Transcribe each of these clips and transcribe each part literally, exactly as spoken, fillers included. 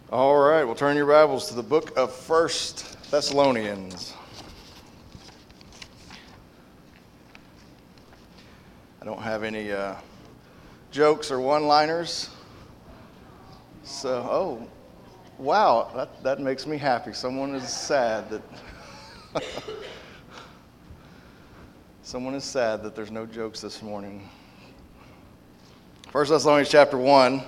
All right, we'll turn your Bibles to the book of First Thessalonians. I don't have any uh, jokes or one-liners. So, oh, wow, that, that makes me happy. Someone is sad that someone is sad that there's no jokes this morning. First Thessalonians chapter one.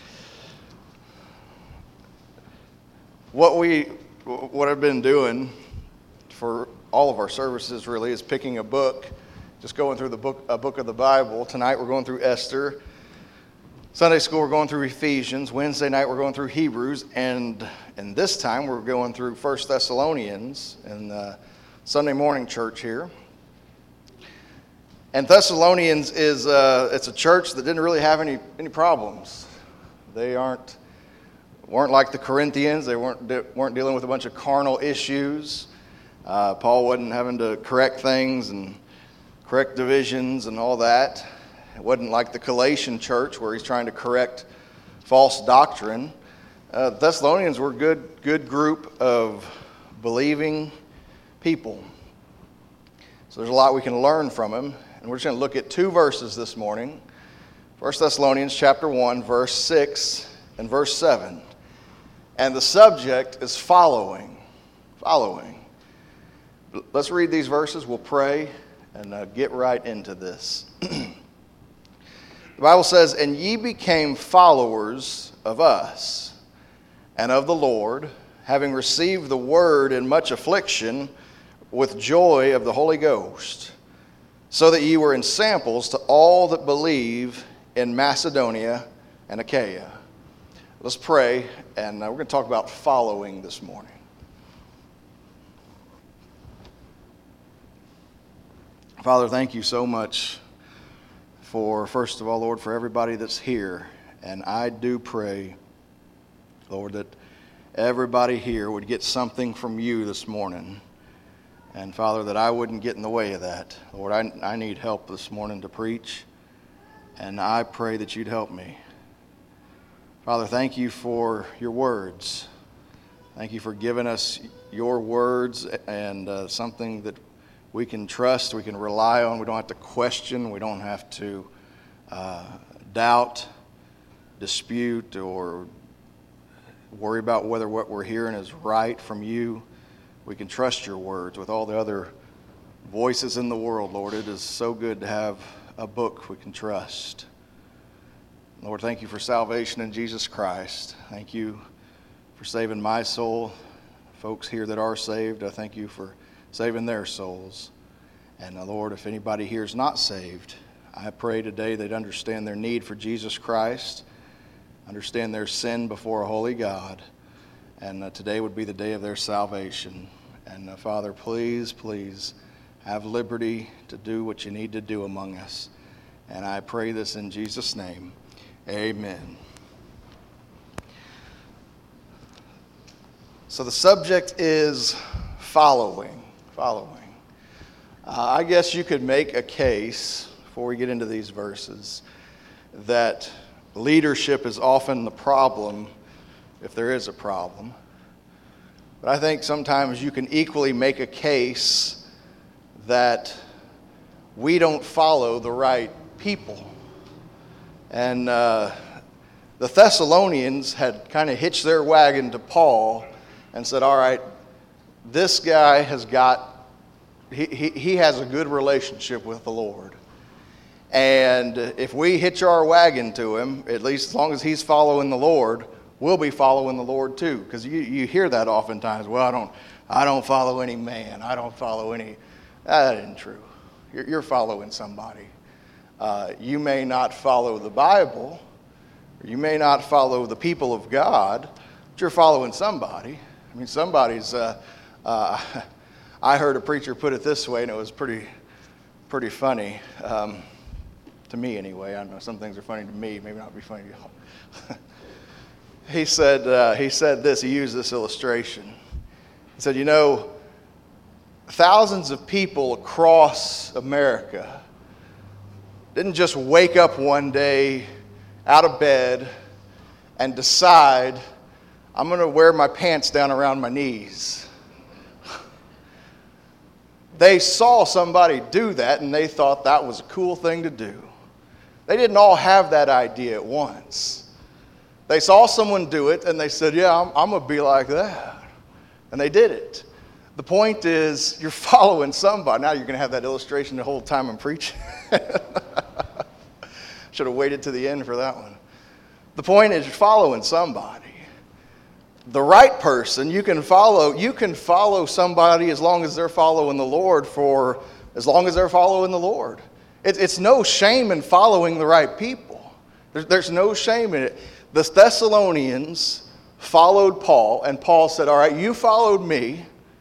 What we, what I've been doing for all of our services really is picking a book, just going through the book, a book of the Bible. Tonight we're going through Esther. Sunday school we're going through Ephesians. Wednesday night we're going through Hebrews, and and this time we're going through First Thessalonians in the Sunday morning church here. And Thessalonians is uh, it's a church that didn't really have any any problems. They aren't. weren't like the Corinthians. They weren't weren't dealing with a bunch of carnal issues. Uh, Paul wasn't having to correct things and correct divisions and all that. It wasn't like the Galatian church where he's trying to correct false doctrine. Uh, Thessalonians were a good, good group of believing people. So there's a lot we can learn from them. And we're just going to look at two verses this morning. First Thessalonians chapter one, verse six and verse seven. And the subject is following. Following. Let's read these verses. We'll pray and uh, get right into this. The Bible says, "And ye became followers of us and of the Lord, having received the word in much affliction with joy of the Holy Ghost, so that ye were ensamples to all that believe in Macedonia and Achaia." Let's pray, and uh, we're going to talk about following this morning. Father, thank you so much for, first of all, Lord, for everybody that's here. And I do pray, Lord, that everybody here would get something from you this morning. And, Father, that I wouldn't get in the way of that. Lord, I, I need help this morning to preach, and I pray that you'd help me. Father, thank you for your words. Thank you for giving us your words and uh, something that we can trust, we can rely on. We don't have to question. We don't have to uh, doubt, dispute, or worry about whether what we're hearing is right from you. We can trust your words with all the other voices in the world, Lord. It is so good to have a book we can trust. Lord, thank you for salvation in Jesus Christ. Thank you for saving my soul. Folks here that are saved, I thank you for saving their souls. And uh, Lord, if anybody here is not saved, I pray today they'd understand their need for Jesus Christ, understand their sin before a holy God, and uh, today would be the day of their salvation. And uh, Father, please, please have liberty to do what you need to do among us. And I pray this in Jesus' name. Amen. So the subject is following. Following. Uh, I guess you could make a case, before we get into these verses, that leadership is often the problem, if there is a problem. But I think sometimes you can equally make a case that we don't follow the right people. And uh, the Thessalonians had kind of hitched their wagon to Paul and said, all right, this guy has got, he, he, he has a good relationship with the Lord. And if we hitch our wagon to him, at least as long as he's following the Lord, we'll be following the Lord too. Because you, you hear that oftentimes, well, I don't, I don't follow any man. I don't follow any, that isn't true. You're, you're following somebody. Uh, you may not follow the Bible, or you may not follow the people of God, but you're following somebody. I mean, somebody's, uh, uh, I heard a preacher put it this way, and it was pretty pretty funny, um, to me anyway. I don't know, some things are funny to me, maybe not be funny to y'all. he said, uh, he said this, he used this illustration. He said, you know, thousands of people across America didn't just wake up one day out of bed and decide, I'm going to wear my pants down around my knees. They saw somebody do that, and they thought that was a cool thing to do. They didn't all have that idea at once. They saw someone do it, and they said, yeah, I'm, I'm going to be like that. And they did it. The point is, you're following somebody. Now you're going to have that illustration the whole time I'm preaching. Should have waited to the end for that one. The point is, you're following somebody. The right person, you can follow, you can follow somebody as long as they're following the Lord for as long as they're following the Lord. It, it's no shame in following the right people. There's, there's no shame in it. The Thessalonians followed Paul, and Paul said, all right, you followed me,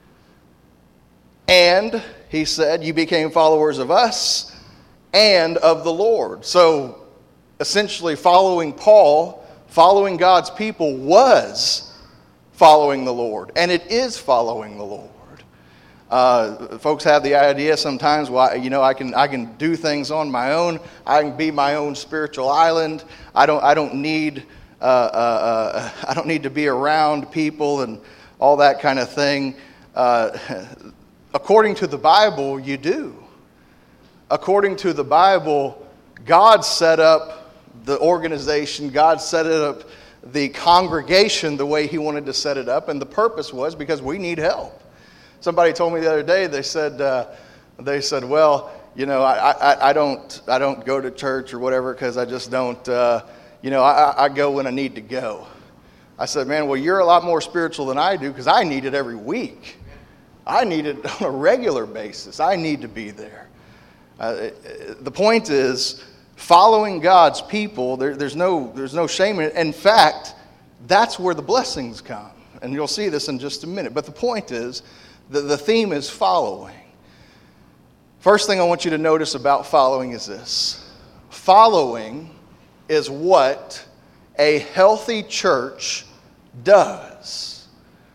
and he said, you became followers of us and of the Lord. So essentially following Paul, following God's people was following the Lord, and it is following the Lord. Uh, folks have the idea sometimes, well, you know, I can I can do things on my own. I can be my own spiritual island. I don't I don't need uh, uh, uh, I don't need to be around people and all that kind of thing. Uh, according to the Bible, you do. According to the Bible, God set up the organization. God set it up. The congregation the way he wanted to set it up, and the purpose was because we need help. Somebody told me the other day, they said, uh, they said, well, you know, I, I, I don't I don't go to church or whatever because I just don't, uh, you know, I, I go when I need to go. I said, man, well, you're a lot more spiritual than I do because I need it every week. I need it on a regular basis. I need to be there. Uh, the point is, following God's people, there, there's no there's no shame in it. In fact, that's where the blessings come. And you'll see this in just a minute. But the point is, the, the theme is following. First thing I want you to notice about following is this. Following is what a healthy church does.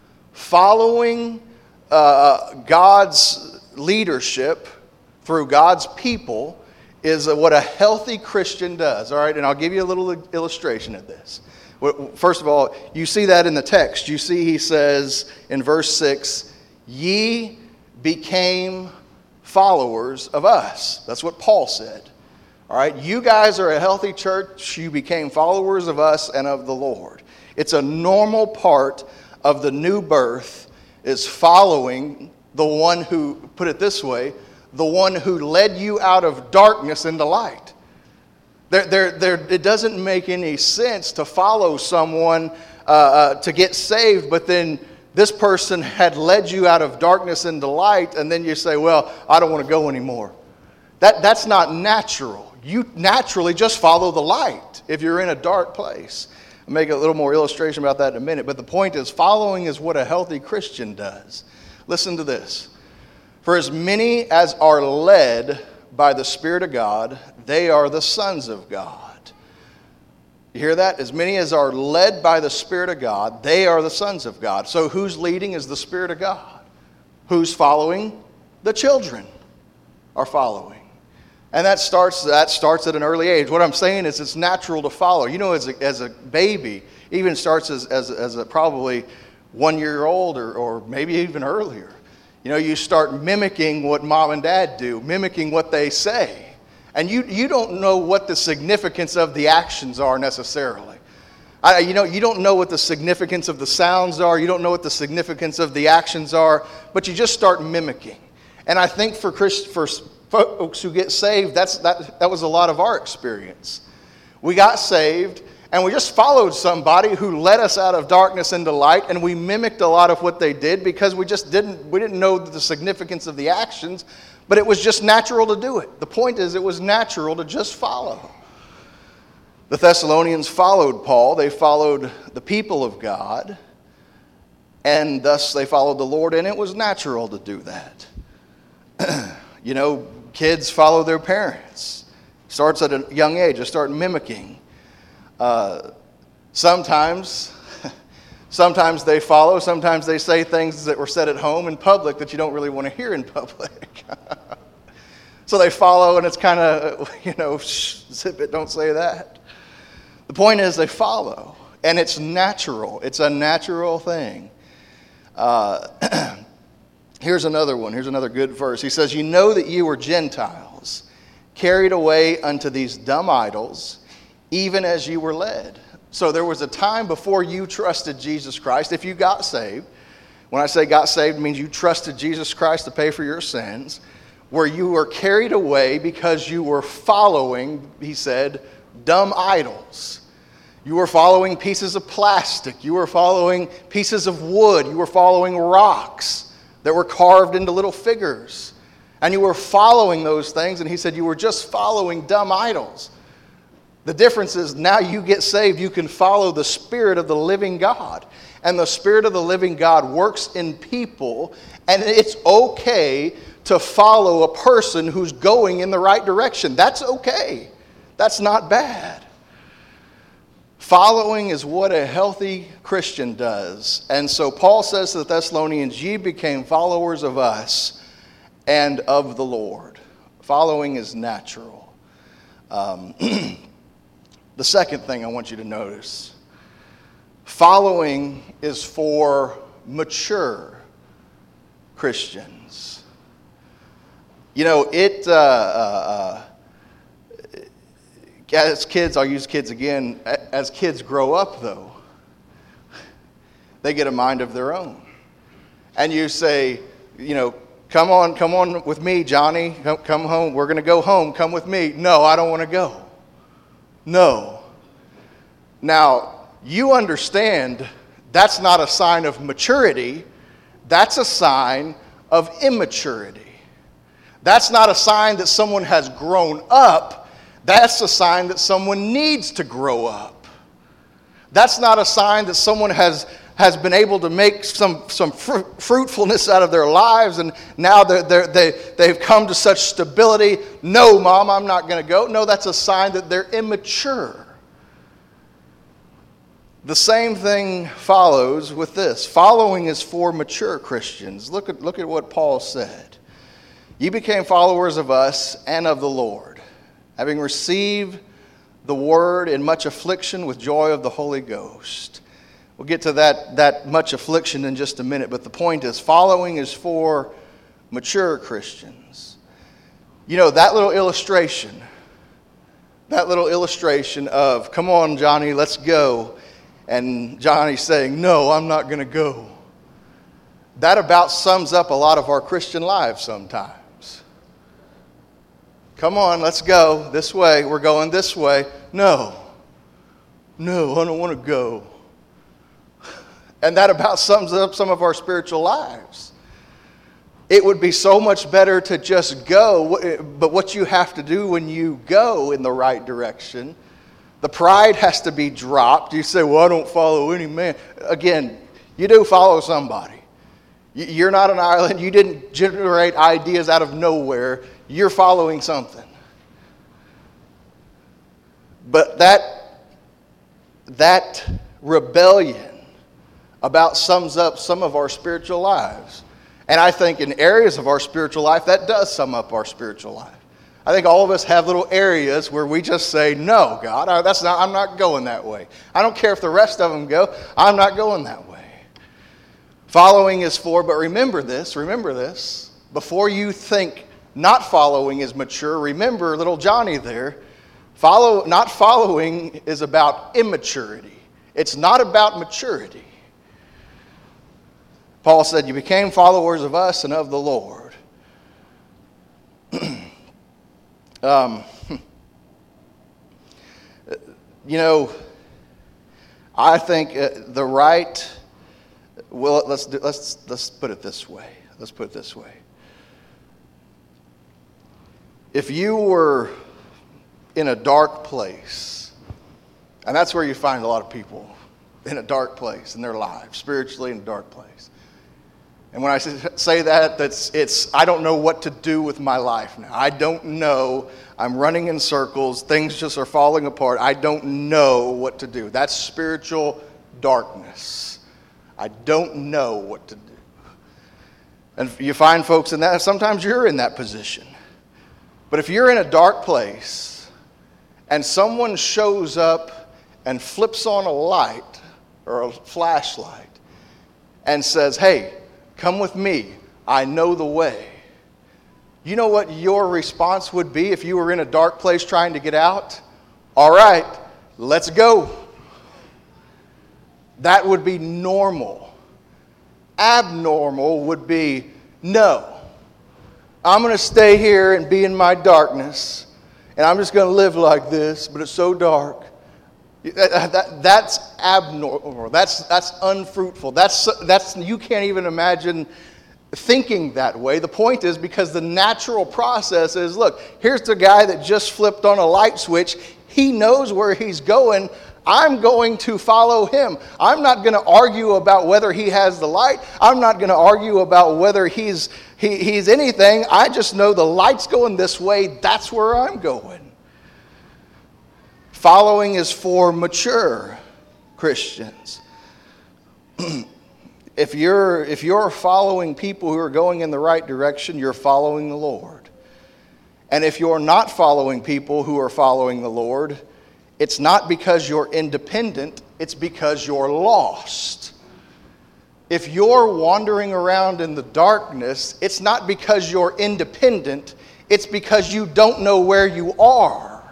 Following uh, God's leadership through God's people is what a healthy Christian does. All right, and I'll give you a little illustration of this. First of all, you see that in the text. You see he says in verse six, ye became followers of us. That's what Paul said. All right, you guys are a healthy church. You became followers of us and of the Lord. It's a normal part of the new birth is following the one who, put it this way, the one who led you out of darkness into light. There, there, there, it doesn't make any sense to follow someone uh, uh, to get saved, but then this person had led you out of darkness into light, and then you say, well, I don't want to go anymore. That, that's not natural. You naturally just follow the light if you're in a dark place. I'll make a little more illustration about that in a minute, but the point is, following is what a healthy Christian does. Listen to this. For as many as are led by the Spirit of God, they are the sons of God. You hear that? As many as are led by the Spirit of God, they are the sons of God. So who's leading is the Spirit of God. Who's following? The children are following. And that starts that starts at an early age. What I'm saying is it's natural to follow. You know, as a, as a baby, even starts as, as, as a probably one year old or, or maybe even earlier. You know, you start mimicking what mom and dad do, mimicking what they say. And you, you don't know what the significance of the actions are necessarily. I, you know, you don't know what the significance of the sounds are. You don't know what the significance of the actions are. But you just start mimicking. And I think for Christ, for folks who get saved, that's, that, that was a lot of our experience. We got saved, and we just followed somebody who led us out of darkness into light, and we mimicked a lot of what they did because we just didn't we didn't know the significance of the actions, but it was just natural to do it. The point is, it was natural to just follow. The Thessalonians followed Paul. They followed the people of God, and thus they followed the Lord, and it was natural to do that. You know, kids follow their parents. Starts at a young age. They start mimicking. Uh, sometimes, sometimes they follow. Sometimes they say things that were said at home in public that you don't really want to hear in public. So they follow, and it's kind of, you know, shh, zip it, don't say that. The point is they follow. And it's natural. It's a natural thing. Uh, here's another one. Here's another good verse. He says, you know that you were Gentiles, carried away unto these dumb idols, even as you were led. So there was a time before you trusted Jesus Christ, if you got saved. When I say got saved, it means you trusted Jesus Christ to pay for your sins, where you were carried away because you were following, he said, dumb idols. You were following pieces of plastic. You were following pieces of wood. You were following rocks that were carved into little figures. And you were following those things, and he said you were just following dumb idols. The difference is now you get saved, you can follow the Spirit of the living God. And the Spirit of the living God works in people, and it's okay to follow a person who's going in the right direction. That's okay. That's not bad. Following is what a healthy Christian does. And so Paul says to the Thessalonians, ye became followers of us and of the Lord. Following is natural. Um, the second thing I want you to notice, following is for mature Christians. You know, it... Uh, uh, As kids, I'll use kids again, as kids grow up though, they get a mind of their own. And you say, you know, come on, come on with me, Johnny, come, come home, we're going to go home, come with me. No, I don't want to go. No. Now, you understand that's not a sign of maturity, that's a sign of immaturity. That's not a sign that someone has grown up. That's a sign that someone needs to grow up. That's not a sign that someone has, has been able to make some, some fr- fruitfulness out of their lives and now they're, they're, they, they've come to such stability. No, Mom, I'm not going to go. No, that's a sign that they're immature. The same thing follows with this. Following is for mature Christians. Look at, look at what Paul said. You became followers of us and of the Lord, having received the word in much affliction with joy of the Holy Ghost. We'll get to that, that much affliction in just a minute, but the point is, following is for mature Christians. You know, that little illustration, that little illustration of, come on, Johnny, let's go, and Johnny saying, no, I'm not going to go. That about sums up a lot of our Christian lives sometimes. Come on, let's go this way. We're going this way. No. No, I don't want to go. And that about sums up some of our spiritual lives. It would be so much better to just go, but what you have to do when you go in the right direction, the pride has to be dropped. You say, well, I don't follow any man. Again, you do follow somebody. You're not an island. You didn't generate ideas out of nowhere. You're following something. But that, that rebellion about sums up some of our spiritual lives. And I think in areas of our spiritual life, that does sum up our spiritual life. I think all of us have little areas where we just say, no, God, I, that's not, I'm not going that way. I don't care if the rest of them go. I'm not going that way. Following is for, but remember this, remember this. Before you think not following is mature, remember little Johnny there. Follow, not following is about immaturity. It's not about maturity. Paul said, you became followers of us and of the Lord. um, you know, I think uh, the right, well, let's, do, let's, let's put it this way. Let's put it this way. If you were in a dark place, and that's where you find a lot of people, in a dark place in their lives, spiritually in a dark place. And when I say that, that's it's I don't know what to do with my life now. I don't know. I'm running in circles. Things just are falling apart. I don't know what to do. That's spiritual darkness. I don't know what to do. And you find folks in that. Sometimes you're in that position. But if you're in a dark place and someone shows up and flips on a light or a flashlight and says, hey, come with me, I know the way. You know what your response would be if you were in a dark place trying to get out? All right, let's go. That would be normal. Abnormal would be, no, I'm going to stay here and be in my darkness, and I'm just going to live like this, but it's so dark. That, that, that's abnormal. That's, that's unfruitful. That's, that's, you can't even imagine thinking that way. The point is, because the natural process is, look, here's the guy that just flipped on a light switch. He knows where he's going. I'm going to follow him. I'm not going to argue about whether he has the light. I'm not going to argue about whether he's he, he's anything. I just know the light's going this way. That's where I'm going. Following is for mature Christians. If you're if you're following people who are going in the right direction, you're following the Lord. And if you're not following people who are following the Lord, it's not because you're independent, it's because you're lost. If you're wandering around in the darkness, it's not because you're independent, it's because you don't know where you are.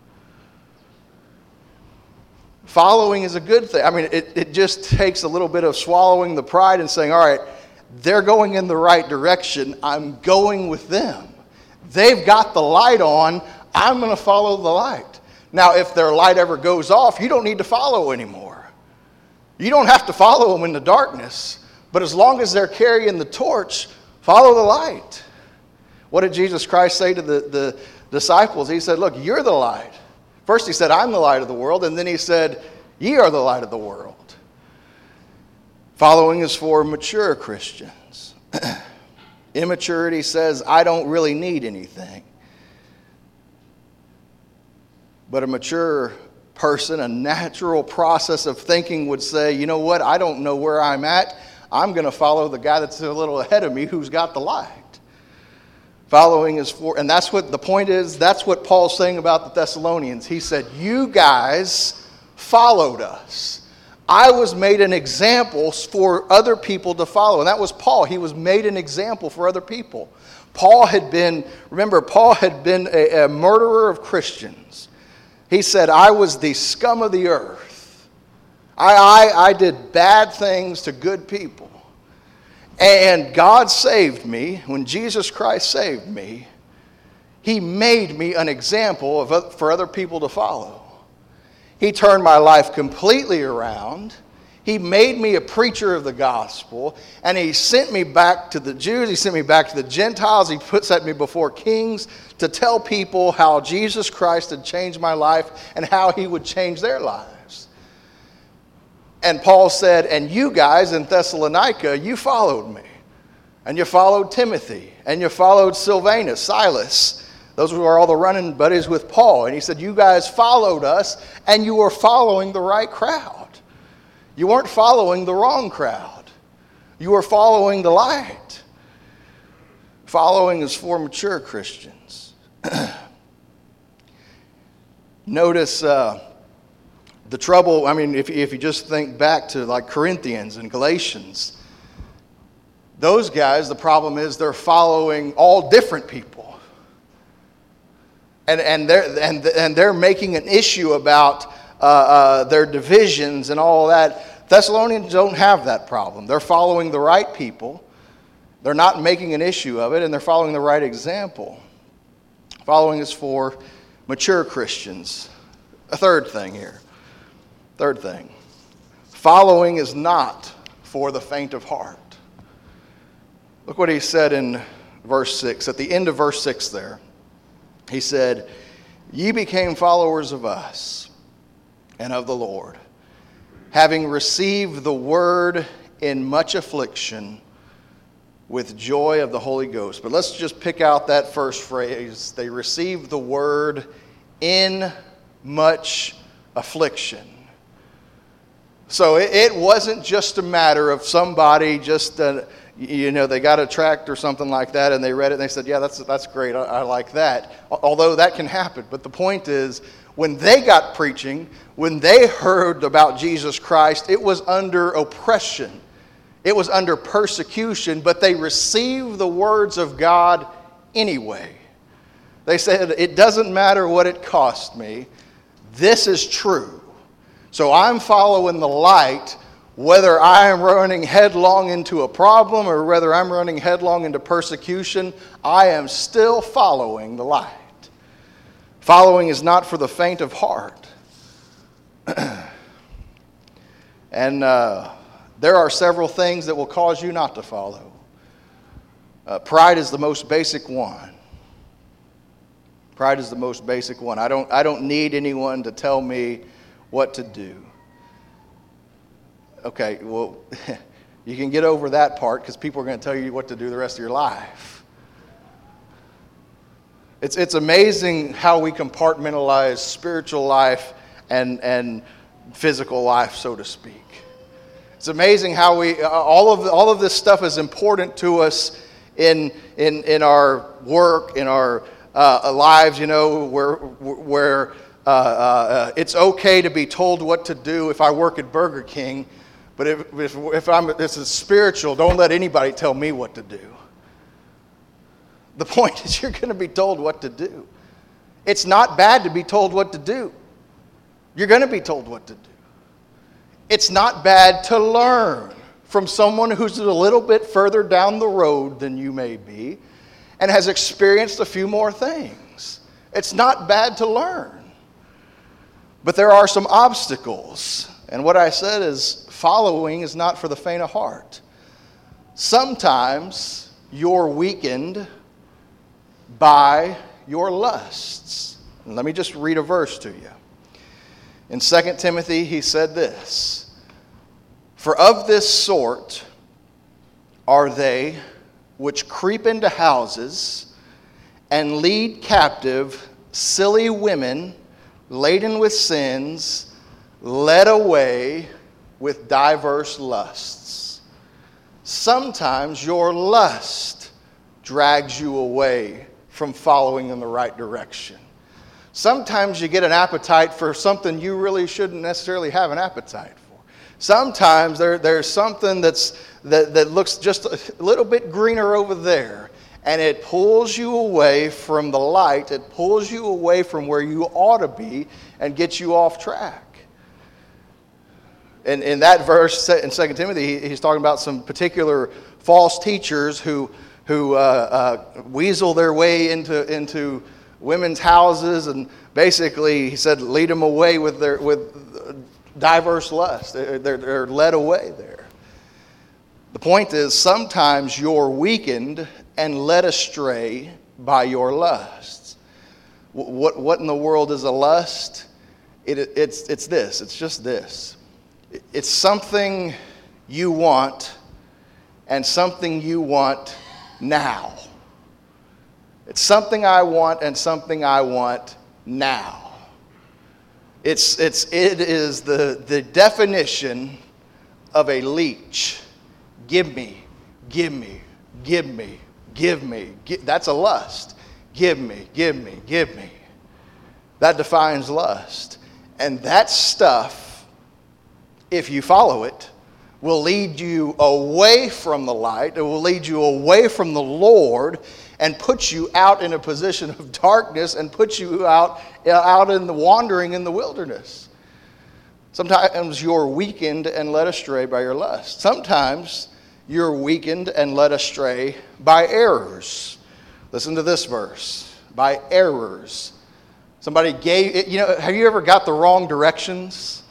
Following is a good thing. I mean, it, it just takes a little bit of swallowing the pride and saying, all right, they're going in the right direction, I'm going with them. They've got the light on, I'm going to follow the light. Now, if their light ever goes off, you don't need to follow anymore. You don't have to follow them in the darkness. But as long as they're carrying the torch, follow the light. What did Jesus Christ say to the, the disciples? He said, look, you're the light. First he said, I'm the light of the world. And then he said, ye are the light of the world. Following is for mature Christians. Immaturity says, I don't really need anything. But a mature person, a natural process of thinking would say, you know what, I don't know where I'm at. I'm going to follow the guy that's a little ahead of me who's got the light. Following is for, and that's what the point is, that's what Paul's saying about the Thessalonians. He said, you guys followed us. I was made an example for other people to follow. And that was Paul. He was made an example for other people. Paul had been, remember, Paul had been a, a murderer of Christians. He said, I was the scum of the earth. I, I, I did bad things to good people. And God saved me. When Jesus Christ saved me, He made me an example of, for other people to follow. He turned my life completely around. He made me a preacher of the gospel. And He sent me back to the Jews. He sent me back to the Gentiles. He put set me before kings to tell people how Jesus Christ had changed my life and how He would change their lives. And Paul said, and you guys in Thessalonica, you followed me. And you followed Timothy. And you followed Silvanus, Silas. Those were all the running buddies with Paul. And he said, you guys followed us, and you were following the right crowd. You weren't following the wrong crowd. You were following the light. Following is for mature Christians. Notice uh, the trouble, I mean, if, if you just think back to like Corinthians and Galatians, those guys, the problem is they're following all different people. And, and, they're, and, and they're making an issue about uh, uh, their divisions and all that. Thessalonians don't have that problem. They're following the right people. They're not making an issue of it, and they're following the right example. Following is for mature Christians. A third thing here. Third thing. Following is not for the faint of heart. Look what he said in verse six. At the end of verse six there. He said, ye became followers of us and of the Lord, having received the word in much affliction with joy of the Holy Ghost. But let's just pick out that first phrase. They received the word in much affliction. So it, it wasn't just a matter of somebody just uh, you know, they got a tract or something like that, and they read it, and they said, yeah, that's that's great, I, I like that. Although that can happen. But the point is, when they got preaching, when they heard about Jesus Christ, it was under oppression. It was under persecution, but they received the words of God anyway. They said, it doesn't matter what it cost me. This is true. So I'm following the light, whether I am running headlong into a problem or whether I'm running headlong into persecution, I am still following the light. Following is not for the faint of heart. And uh, there are several things that will cause you not to follow. Uh, pride is the most basic one. Pride is the most basic one. I don't, I don't need anyone to tell me what to do. Okay, well, you can get over that part because people are going to tell you what to do the rest of your life. It's, it's amazing how we compartmentalize spiritual life and, and physical life, so to speak. It's amazing how we, all of, all of this stuff is important to us in, in, in our work, in our uh, lives, you know, where, where uh, uh, it's okay to be told what to do if I work at Burger King, but if, if, if I'm, this is spiritual, don't let anybody tell me what to do. The point is you're going to be told what to do. It's not bad to be told what to do. You're going to be told what to do. It's not bad to learn from someone who's a little bit further down the road than you may be and has experienced a few more things. It's not bad to learn. But there are some obstacles. And what I said is following is not for the faint of heart. Sometimes you're weakened by your lusts. And let me just read a verse to you. In Second Timothy, he said this, "For of this sort are they which creep into houses and lead captive silly women laden with sins, led away with diverse lusts." Sometimes your lust drags you away from following in the right direction. Sometimes you get an appetite for something you really shouldn't necessarily have an appetite for. Sometimes there, there's something that's, that, that looks just a little bit greener over there, and it pulls you away from the light. It pulls you away from where you ought to be and gets you off track. And in that verse in Second Timothy, he's talking about some particular false teachers who, who uh, uh, weasel their way into, into women's houses, and basically, he said, lead them away with their with diverse lusts. They're, they're, they're led away there. The point is, sometimes you're weakened and led astray by your lusts. What, what in the world is a lust? It, it's, it's this. It's just this. It's something you want and something you want now. It's something I want and something I want now. It's, it's, it is the, the definition of a leech. Give me, give me, give me, give me. Give, that's a lust. Give me, give me, give me. That defines lust. And that stuff, if you follow it, will lead you away from the light. It will lead you away from the Lord and put you out in a position of darkness and put you out, out in the wandering in the wilderness. Sometimes you're weakened and led astray by your lust. Sometimes you're weakened and led astray by errors. Listen to this verse. By errors. Somebody gave, you know, have you ever got the wrong directions?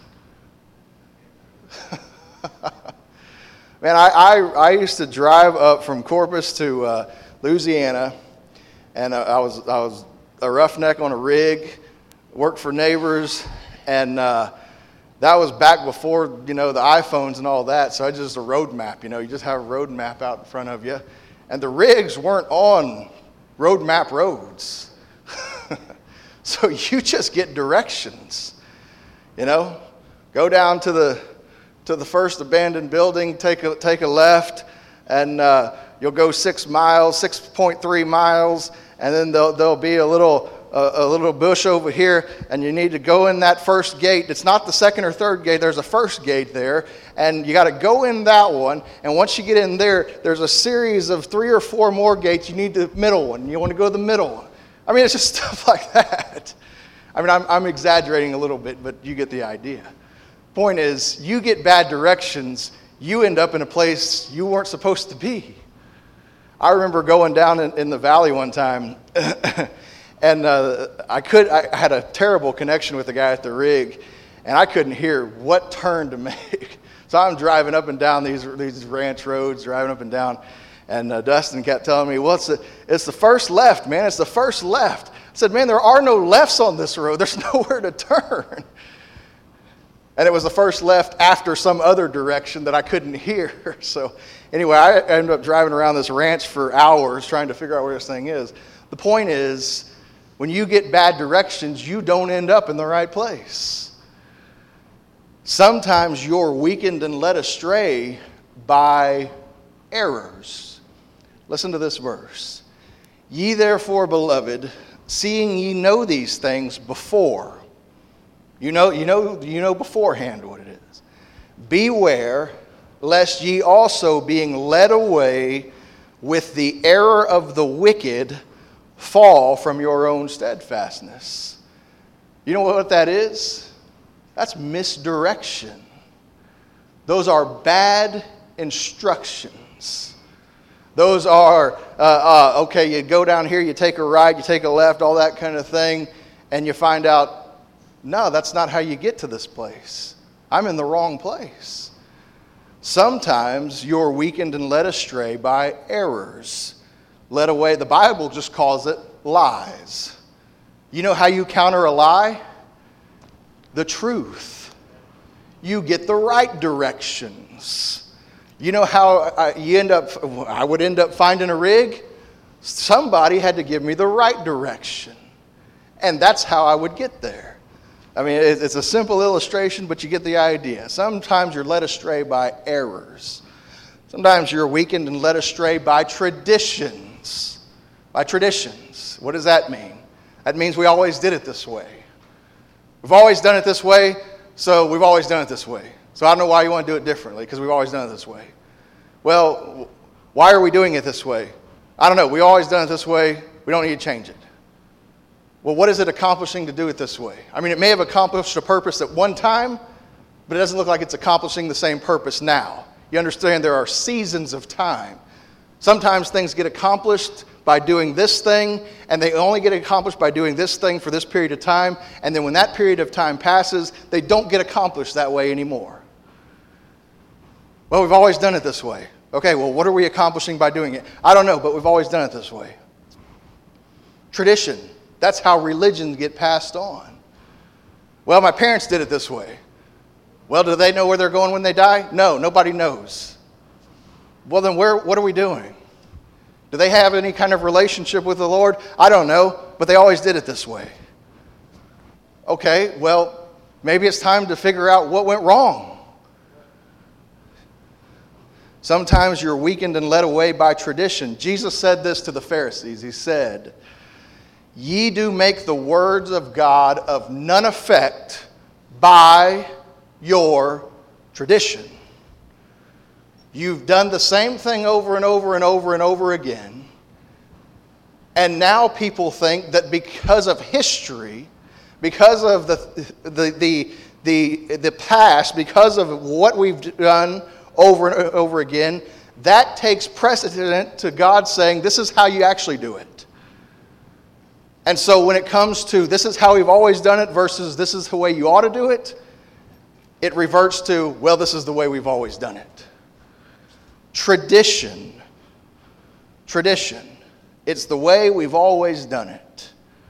Man, I, I, I used to drive up from Corpus to uh, Louisiana, and uh, I was I was a roughneck on a rig, worked for neighbors, and uh, that was back before, you know, the iPhones and all that. So I just a road map, you know, you just have a road map out in front of you, and the rigs weren't on road map roads, so you just get directions, you know, go down to the to the first abandoned building, take a take a left. and uh, you'll go six miles, six point three miles, and then there'll, there'll be a little a, a little bush over here, and you need to go in that first gate. It's not the second or third gate. There's a first gate there, and you got to go in that one. And once you get in there, there's a series of three or four more gates. You need the middle one. You want to go to the middle one. I mean, it's just stuff like that. I mean, I'm, I'm exaggerating a little bit, but you get the idea. Point is, you get bad directions, you end up in a place you weren't supposed to be. I remember going down in, in the valley one time, and uh, I could I had a terrible connection with the guy at the rig, and I couldn't hear what turn to make. So I'm driving up and down these these ranch roads, driving up and down, and uh, Dustin kept telling me, well, it's the, it's the first left, man, it's the first left. I said, man, there are no lefts on this road. There's nowhere to turn. And it was the first left after some other direction that I couldn't hear. So anyway, I ended up driving around this ranch for hours trying to figure out where this thing is. The point is, when you get bad directions, you don't end up in the right place. Sometimes you're weakened and led astray by errors. Listen to this verse. Ye therefore, beloved, seeing ye know these things before. You know, you know, you know beforehand what it is. Beware, lest ye also, being led away with the error of the wicked, fall from your own steadfastness. You know what that is? That's misdirection. Those are bad instructions. Those are, uh, uh, okay, you go down here, you take a right, you take a left, all that kind of thing, and you find out, no, that's not how you get to this place. I'm in the wrong place. Sometimes you're weakened and led astray by errors. Led away, the Bible just calls it lies. You know how you counter a lie? The truth. You get the right directions. You know how I, you end up, I would end up finding a rig? Somebody had to give me the right direction. And that's how I would get there. I mean, it's a simple illustration, but you get the idea. Sometimes you're led astray by errors. Sometimes you're weakened and led astray by traditions. By traditions. What does that mean? That means we always did it this way. We've always done it this way, so we've always done it this way. So I don't know why you want to do it differently, because we've always done it this way. Well, why are we doing it this way? I don't know. We've always done it this way. We don't need to change it. Well, what is it accomplishing to do it this way? I mean, it may have accomplished a purpose at one time, but it doesn't look like it's accomplishing the same purpose now. You understand there are seasons of time. Sometimes things get accomplished by doing this thing, and they only get accomplished by doing this thing for this period of time, and then when that period of time passes, they don't get accomplished that way anymore. Well, we've always done it this way. Okay, well, what are we accomplishing by doing it? I don't know, but we've always done it this way. Tradition. That's how religions get passed on. Well, my parents did it this way. Well, do they know where they're going when they die? No, nobody knows. Well, then where? What are we doing? Do they have any kind of relationship with the Lord? I don't know, but they always did it this way. Okay, well, maybe it's time to figure out what went wrong. Sometimes you're weakened and led away by tradition. Jesus said this to the Pharisees. He said, ye do make the words of God of none effect by your tradition. You've done the same thing over and over and over and over again. And now people think that because of history, because of the, the, the, the, the past, because of what we've done over and over again, that takes precedent to God saying, this is how you actually do it. And so when it comes to this is how we've always done it versus this is the way you ought to do it, it reverts to, well, this is the way we've always done it. Tradition. Tradition. It's the way we've always done it.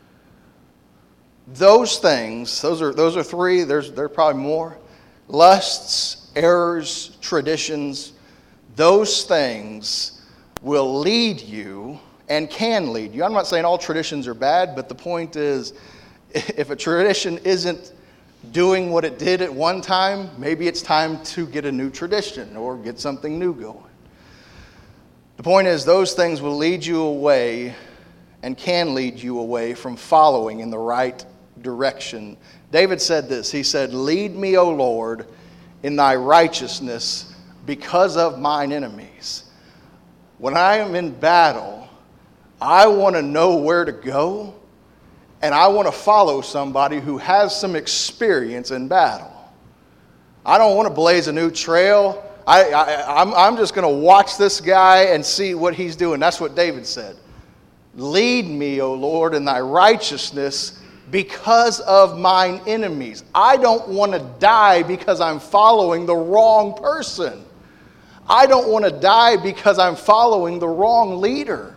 Those things, those are those are three, there's there are probably more. Lusts, errors, traditions, those things will lead you and can lead you. I'm not saying all traditions are bad, but the point is, if a tradition isn't doing what it did at one time, maybe it's time to get a new tradition or get something new going. The point is, those things will lead you away and can lead you away from following in the right direction. David said this. He said, "Lead me, O Lord, in thy righteousness because of mine enemies." When I am in battle, I want to know where to go, and I want to follow somebody who has some experience in battle. I don't want to blaze a new trail. I, I, I'm, I'm just going to watch this guy and see what he's doing. That's what David said. "Lead me, O Lord, in thy righteousness because of mine enemies." I don't want to die because I'm following the wrong person. I don't want to die because I'm following the wrong leader.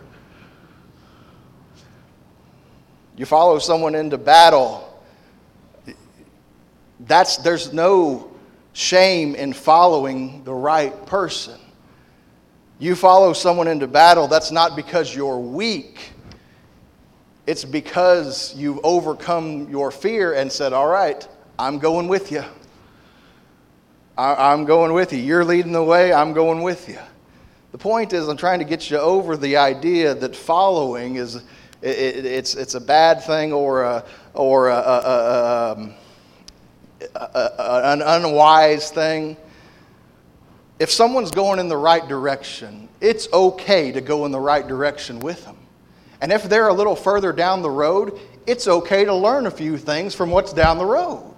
You follow someone into battle, that's, there's no shame in following the right person. You follow someone into battle, that's not because you're weak. It's because you've overcome your fear and said, "All right, I'm going with you. I, I'm going with you. You're leading the way, I'm going with you." The point is, I'm trying to get you over the idea that following is it, it, it's it's a bad thing or a, or a, a, a, um, a, a, an unwise thing. If someone's going in the right direction, it's okay to go in the right direction with them. And if they're a little further down the road, it's okay to learn a few things from what's down the road.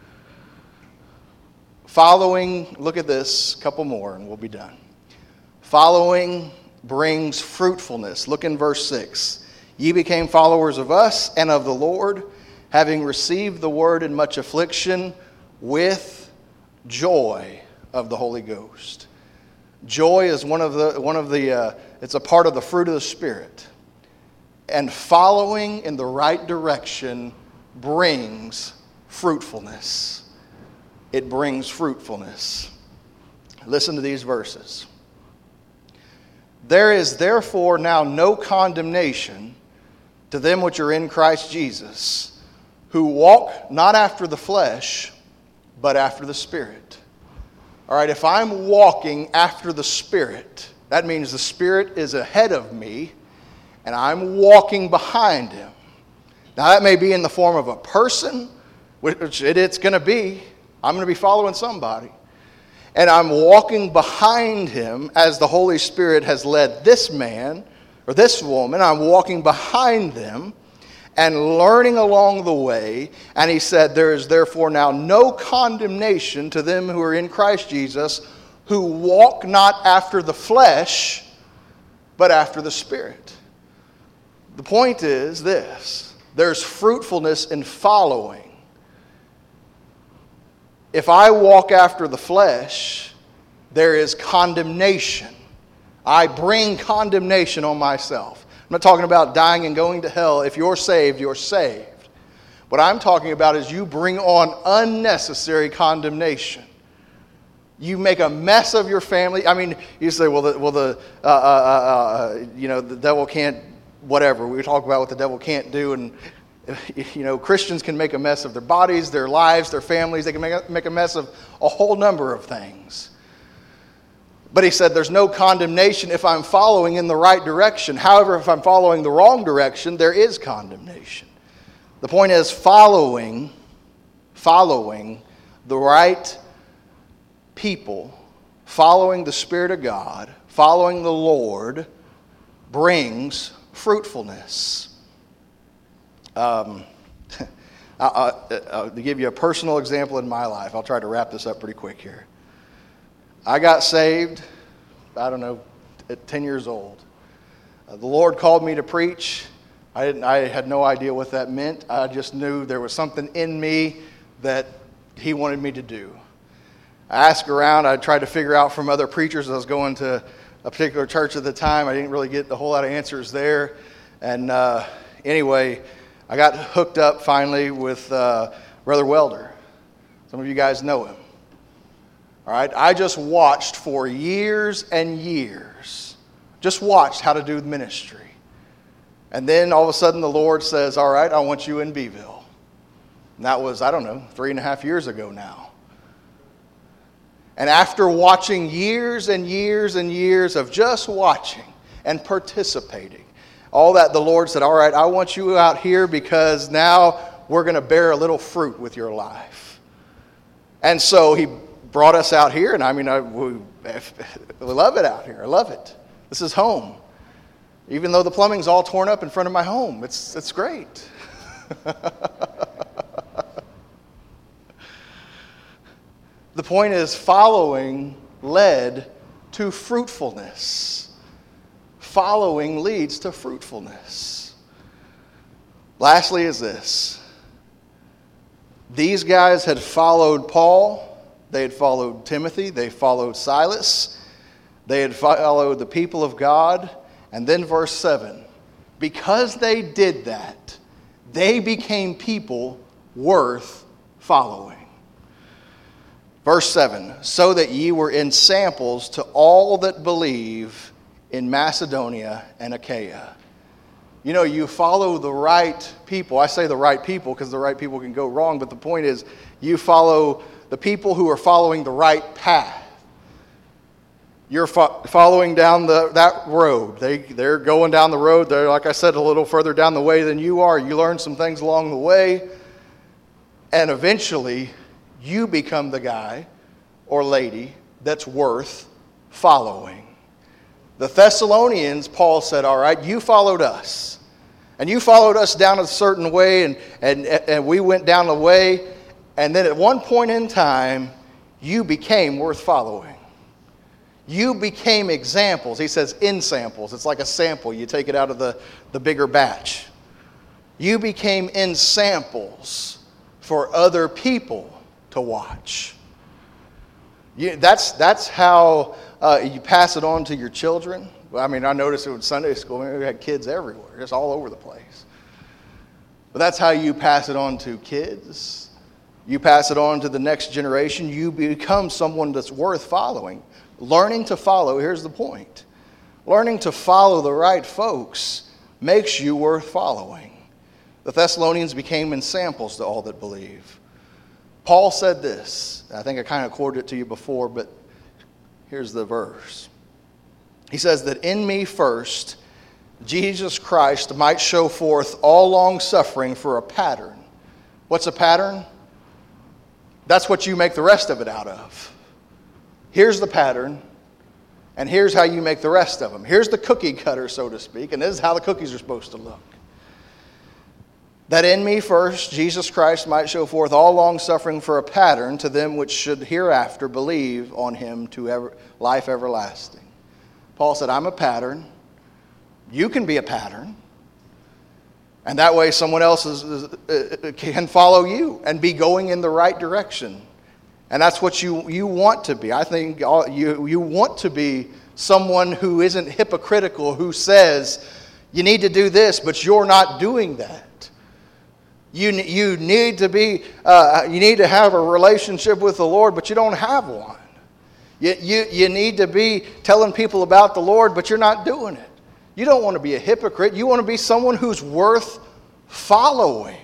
Following, look at this, a couple more and we'll be done. Following brings fruitfulness. Look in verse six. "Ye became followers of us and of the Lord, having received the word in much affliction with joy of the Holy Ghost." Joy is one of the, one of the uh, it's a part of the fruit of the Spirit. And following in the right direction brings fruitfulness. It brings fruitfulness. Listen to these verses. "There is therefore now no condemnation to them which are in Christ Jesus, who walk not after the flesh, but after the Spirit." All right, if I'm walking after the Spirit, that means the Spirit is ahead of me, and I'm walking behind Him. Now, that may be in the form of a person, which it's going to be. I'm going to be following somebody. And I'm walking behind Him as the Holy Spirit has led this man or this woman. I'm walking behind them and learning along the way. And he said, "There is therefore now no condemnation to them who are in Christ Jesus, who walk not after the flesh, but after the Spirit." The point is this: there's fruitfulness in following. If I walk after the flesh, there is condemnation. I bring condemnation on myself. I'm not talking about dying and going to hell. If you're saved, you're saved. What I'm talking about is you bring on unnecessary condemnation. You make a mess of your family. I mean, you say, well, the, well, the uh, uh, uh, you know, the devil can't, whatever. We talk about what the devil can't do, and you know, Christians can make a mess of their bodies, their lives, their families. They can make a, make a mess of a whole number of things. But he said there's no condemnation if I'm following in the right direction. However, if I'm following the wrong direction, there is condemnation. The point is following, following the right people, following the Spirit of God, following the Lord brings fruitfulness. Um, I, I, I'll give you a personal example in my life. I'll try to wrap this up pretty quick here. I got saved, I don't know, at ten years old. Uh, the Lord called me to preach. I didn't. I had no idea what that meant. I just knew there was something in me that He wanted me to do. I asked around. I tried to figure out from other preachers. I was going to a particular church at the time. I didn't really get a whole lot of answers there. And uh, anyway, I got hooked up finally with uh, Brother Welder. Some of you guys know him. All right, I just watched for years and years, just watched how to do ministry. And then all of a sudden the Lord says, all right, I want you in Beeville. And that was, I don't know, three and a half years ago now. And after watching years and years and years of just watching, and participating. All that the Lord said, all right, I want you out here because now we're going to bear a little fruit with your life. And so he brought us out here, and I mean, I, we, we love it out here. I love it. This is home. Even though the plumbing's all torn up in front of my home, it's it's great. The point is, following led to fruitfulness. Following leads to fruitfulness. Lastly is this. These guys had followed Paul. They had followed Timothy. They followed Silas. They had followed the people of God. And then verse seven. Because they did that, they became people worth following. Verse seven. So that ye were in samples to all that believe in Macedonia and Achaia. You know, you follow the right people. I say the right people because the right people can go wrong. But the point is, you follow the people who are following the right path. You're fo- following down the, that road. They, they're going down the road. They're, like I said, a little further down the way than you are. You learn some things along the way. And eventually, you become the guy or lady that's worth following. The Thessalonians, Paul said, all right, you followed us. And you followed us down a certain way, and, and, and we went down the way. And then at one point in time, you became worth following. You became examples. He says in samples. It's like a sample. You take it out of the, the bigger batch. You became in samples for other people to watch. You, that's, that's how uh, you pass it on to your children. I mean, I noticed it in Sunday school. We had kids everywhere, just all over the place. But that's how you pass it on to kids. You pass it on to the next generation. You become someone that's worth following. Learning to follow, here's the point. Learning to follow the right folks makes you worth following. The Thessalonians became in samples to all that believe. Paul said this. I think I kind of quoted it to you before, but here's the verse. He says that in me first, Jesus Christ might show forth all long suffering for a pattern. What's a pattern? That's what you make the rest of it out of. Here's the pattern, and here's how you make the rest of them. Here's the cookie cutter, so to speak, and this is how the cookies are supposed to look. That in me first, Jesus Christ might show forth all long suffering for a pattern to them which should hereafter believe on him to ever, life everlasting. Paul said, I'm a pattern. You can be a pattern. And that way someone else is, is, uh, can follow you and be going in the right direction. And that's what you, you want to be. I think all, you, you want to be someone who isn't hypocritical, who says, you need to do this, but you're not doing that. You, you need to be, uh, you need to have a relationship with the Lord, but you don't have one. You, you, you need to be telling people about the Lord, but you're not doing it. You don't want to be a hypocrite. You want to be someone who's worth following.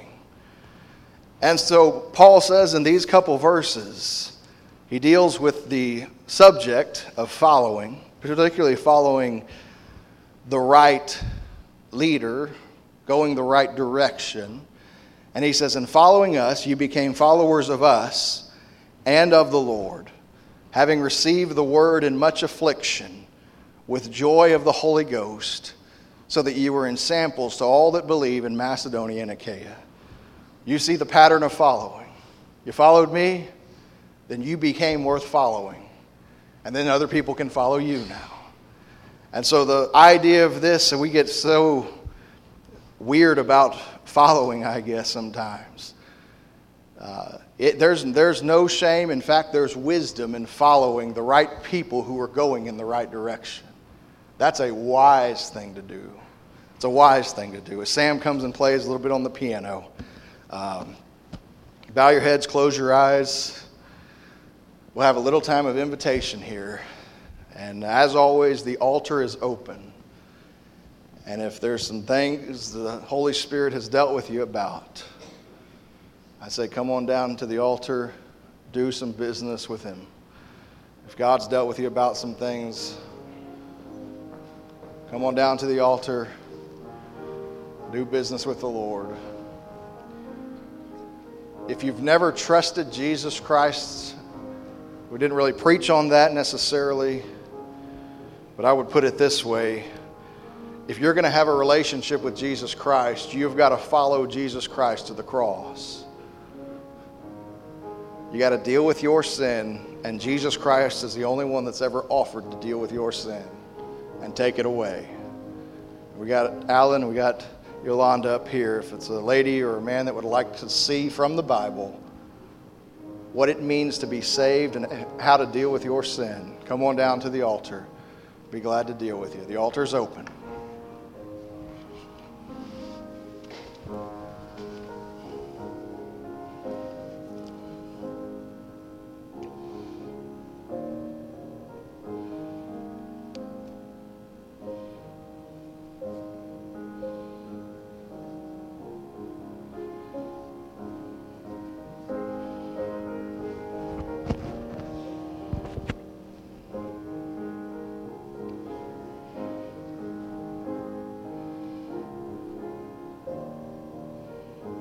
And so Paul says in these couple verses, he deals with the subject of following, particularly following the right leader, going the right direction. And he says, in following us, you became followers of us and of the Lord, having received the word in much affliction, with joy of the Holy Ghost, so that you were in samples to all that believe in Macedonia and Achaia. You see the pattern of following. You followed me, then you became worth following. And then other people can follow you now. And so the idea of this, and we get so weird about following, I guess, sometimes. Uh, it, there's, there's no shame. In fact, there's wisdom in following the right people who are going in the right direction. That's a wise thing to do. It's a wise thing to do. As Sam comes and plays a little bit on the piano, um, bow your heads, close your eyes. We'll have a little time of invitation here. And as always, the altar is open. And if there's some things the Holy Spirit has dealt with you about, I say come on down to the altar, do some business with him. If God's dealt with you about some things, Come on down to the altar. Do business with the Lord. If you've never trusted Jesus Christ, we didn't really preach on that necessarily, but I would put it this way. If you're going to have a relationship with Jesus Christ, you've got to follow Jesus Christ to the cross. You got to deal with your sin, and Jesus Christ is the only one that's ever offered to deal with your sin and take it away. We got Alan, we got Yolanda up here. If it's a lady or a man that would like to see from the Bible what it means to be saved and how to deal with your sin, come on down to the altar. Be glad to deal with you. The altar's open.